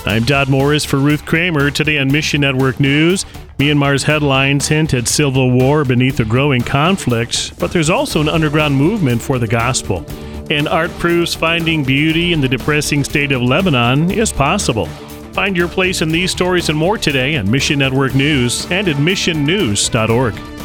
I'm Todd Morris for Ruth Kramer. Today on Mission Network News, Myanmar's headlines hint at civil war beneath a growing conflict, but there's also an underground movement for the gospel. And art proves finding beauty in the depressing state of Lebanon is possible. Find your place in these stories and more today on Mission Network News and at missionnews.org.